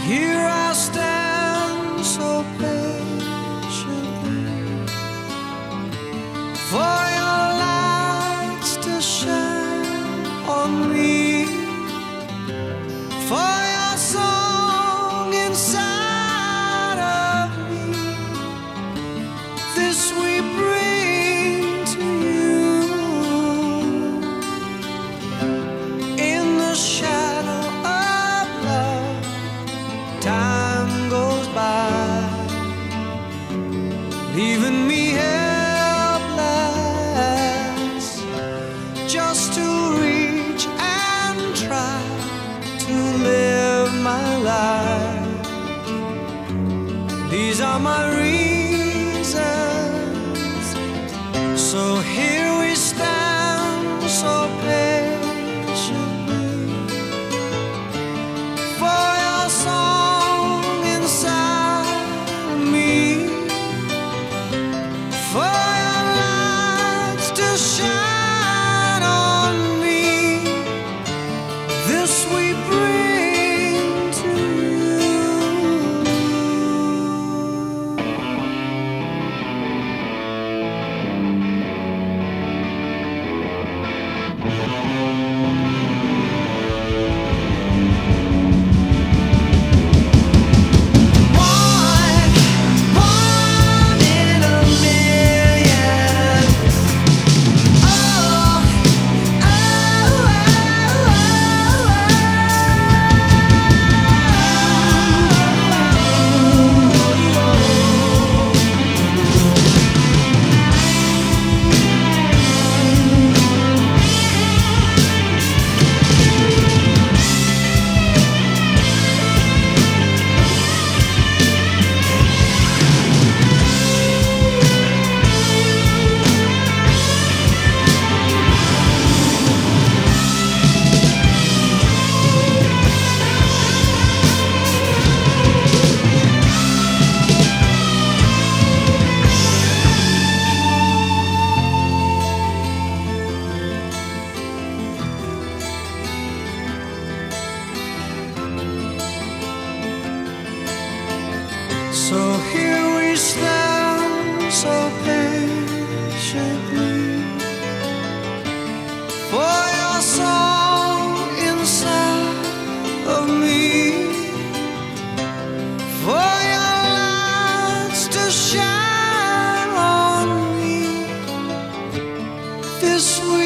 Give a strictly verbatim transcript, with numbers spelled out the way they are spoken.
Here I stand so patiently for your lights to shine on me, for your song inside of me. This we bring to you in the shadow of love. Time goes by, leaving me helpless, just to reach and try to live my life. These are my reasons, so here we stand so patiently for your song inside me, for your lights to shine on me. This we bring to you. One, one in a million. Oh, oh, so here we stand so patiently for your song inside of me, for your lights to shine on me. This way